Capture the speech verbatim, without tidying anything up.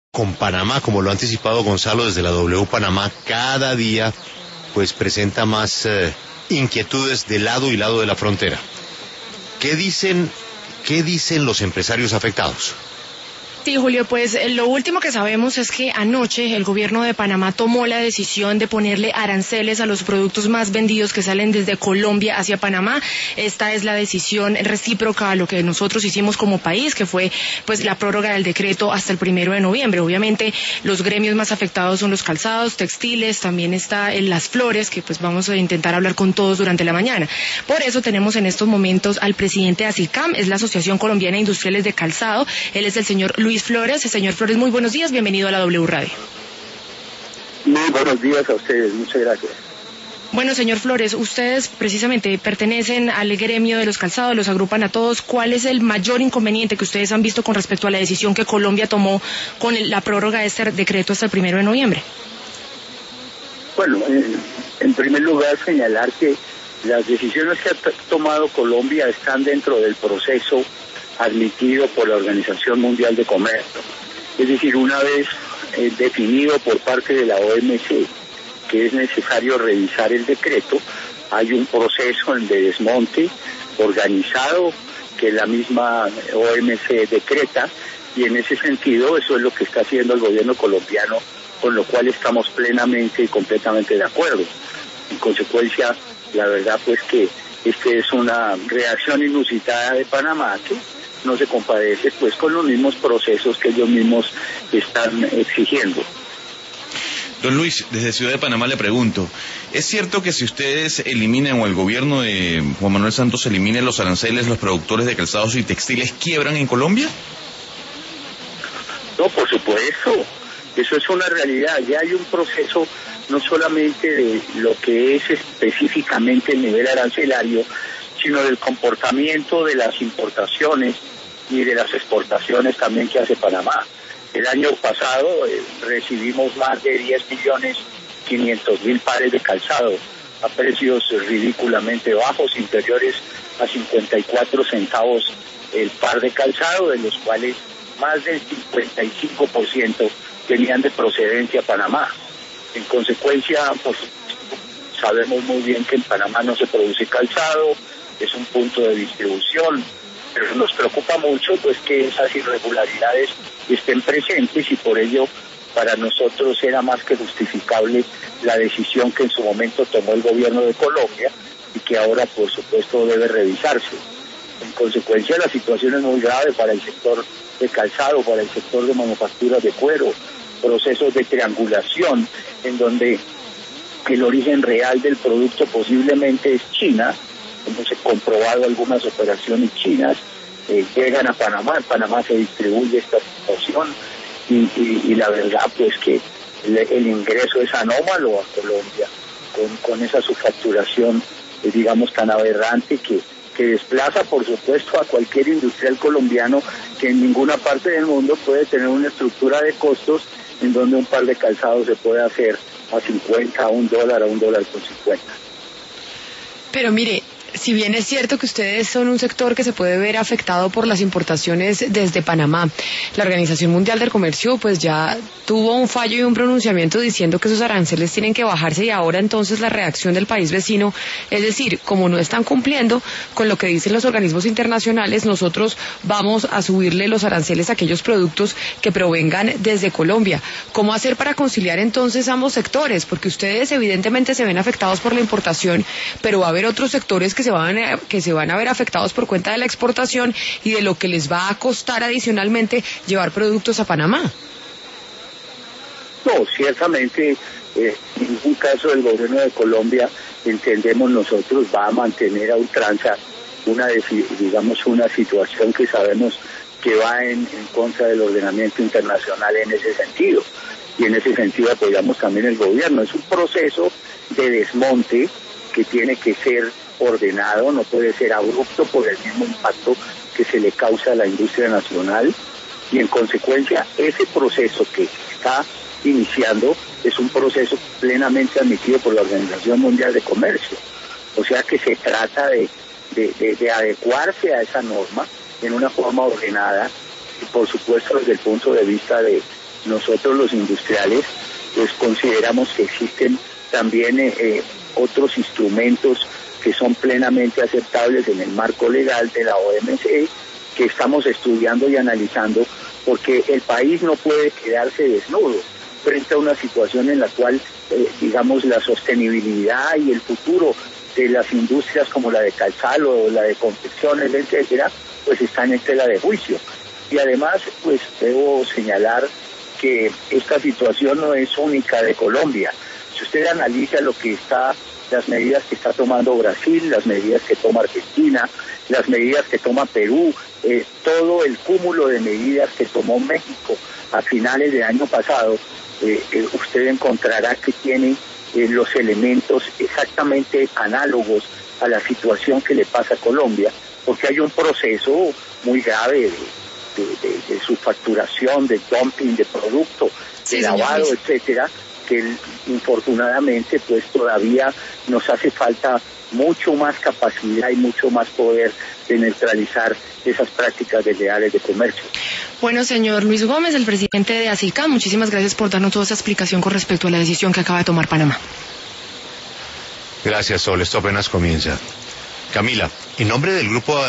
con Panamá, como lo ha anticipado Gonzalo desde la W Panamá, cada día pues presenta más eh, inquietudes de lado y lado de la frontera. ¿Qué dicen, qué dicen los empresarios afectados? Sí, Julio, pues lo último que sabemos es que anoche el gobierno de Panamá tomó la decisión de ponerle aranceles a los productos más vendidos que salen desde Colombia hacia Panamá. Esta es la decisión recíproca a lo que nosotros hicimos como país, que fue pues la prórroga del decreto hasta el primero de noviembre. Obviamente los gremios más afectados son los calzados, textiles, también está en las flores, que pues vamos a intentar hablar con todos durante la mañana. Por eso tenemos en estos momentos al presidente de ASICAM, es la Asociación Colombiana de Industriales de Calzado. Él es el señor Luis Luis Flores. Señor Flores, muy buenos días, bienvenido a la W Radio. Muy buenos días a ustedes, muchas gracias. Bueno, señor Flores, ustedes precisamente pertenecen al gremio de los calzados, los agrupan a todos. ¿Cuál es el mayor inconveniente que ustedes han visto con respecto a la decisión que Colombia tomó con el, la prórroga de este decreto hasta el primero de noviembre? Bueno, en, en primer lugar señalar que las decisiones que ha t- tomado Colombia están dentro del proceso admitido por la Organización Mundial de Comercio. Es decir, una vez eh, definido por parte de la O M C que es necesario revisar el decreto, hay un proceso de desmonte organizado que la misma O M C decreta, y en ese sentido eso es lo que está haciendo el gobierno colombiano, con lo cual estamos plenamente y completamente de acuerdo. En consecuencia, la verdad pues que esta es una reacción inusitada de Panamá que no se compadece pues con los mismos procesos que ellos mismos están exigiendo. Don Luis, desde Ciudad de Panamá le pregunto, ¿es cierto que si ustedes eliminan o el gobierno de Juan Manuel Santos elimine los aranceles, los productores de calzados y textiles quiebran en Colombia? No, por supuesto, eso es una realidad. Ya hay un proceso no solamente de lo que es específicamente el nivel arancelario, sino del comportamiento de las importaciones y de las exportaciones también que hace Panamá. El año pasado eh, recibimos más de diez millones quinientos mil pares de calzado a precios ridículamente bajos, inferiores a cincuenta y cuatro centavos el par de calzado, de los cuales más del cincuenta y cinco por ciento venían de procedencia Panamá. En consecuencia, pues, sabemos muy bien que en Panamá no se produce calzado, es un punto de distribución, pero nos preocupa mucho pues que esas irregularidades estén presentes, y por ello para nosotros era más que justificable la decisión que en su momento tomó el gobierno de Colombia y que ahora por supuesto debe revisarse. En consecuencia, la situación es muy grave para el sector de calzado, para el sector de manufacturas de cuero, procesos de triangulación en donde el origen real del producto posiblemente es China. Hemos comprobado algunas operaciones chinas, eh, llegan a Panamá, en Panamá se distribuye esta situación y, y, y la verdad pues que el, el ingreso es anómalo a Colombia, con, con esa subfacturación eh, digamos tan aberrante que, que desplaza por supuesto a cualquier industrial colombiano que en ninguna parte del mundo puede tener una estructura de costos en donde un par de calzados se puede hacer a cincuenta, a un dólar, a un dólar con cincuenta. Pero mire, si bien es cierto que ustedes son un sector que se puede ver afectado por las importaciones desde Panamá, la Organización Mundial del Comercio pues ya tuvo un fallo y un pronunciamiento diciendo que esos aranceles tienen que bajarse, y ahora entonces la reacción del país vecino, es decir, como no están cumpliendo con lo que dicen los organismos internacionales, nosotros vamos a subirle los aranceles a aquellos productos que provengan desde Colombia. ¿Cómo hacer para conciliar entonces ambos sectores? Porque ustedes evidentemente se ven afectados por la importación, pero va a haber otros sectores que se van a, que se van a ver afectados por cuenta de la exportación y de lo que les va a costar adicionalmente llevar productos a Panamá. No, ciertamente, eh, en ningún caso del gobierno de Colombia, entendemos nosotros, va a mantener a ultranza una, digamos, una situación que sabemos que va en, en contra del ordenamiento internacional en ese sentido. Y en ese sentido apoyamos también el gobierno. Es un proceso de desmonte que tiene que ser ordenado, no puede ser abrupto por el mismo impacto que se le causa a la industria nacional, y en consecuencia ese proceso que está iniciando es un proceso plenamente admitido por la Organización Mundial de Comercio. O sea que se trata de, de, de, de adecuarse a esa norma en una forma ordenada, y por supuesto desde el punto de vista de, nosotros los industriales pues consideramos que existen también eh, eh, otros instrumentos que son plenamente aceptables en el marco legal de la O M C, que estamos estudiando y analizando, porque el país no puede quedarse desnudo frente a una situación en la cual, eh, digamos, la sostenibilidad y el futuro de las industrias como la de calzado o la de confecciones, etcétera, pues están en tela de juicio. Y además, pues debo señalar que esta situación no es única de Colombia. Si usted analiza lo que está, las medidas que está tomando Brasil, las medidas que toma Argentina, las medidas que toma Perú, eh, todo el cúmulo de medidas que tomó México a finales del año pasado, eh, eh, usted encontrará que tiene eh, los elementos exactamente análogos a la situación que le pasa a Colombia, porque hay un proceso muy grave de, de, de, de subfacturación, de dumping de producto, de sí, lavado, señor. etcétera, que infortunadamente pues todavía nos hace falta mucho más capacidad y mucho más poder de neutralizar esas prácticas desleales de comercio. Bueno, señor Luis Gómez, el presidente de ASICAM, muchísimas gracias por darnos toda esa explicación con respecto a la decisión que acaba de tomar Panamá. Gracias, Sol. Esto apenas comienza. Camila, en nombre del grupo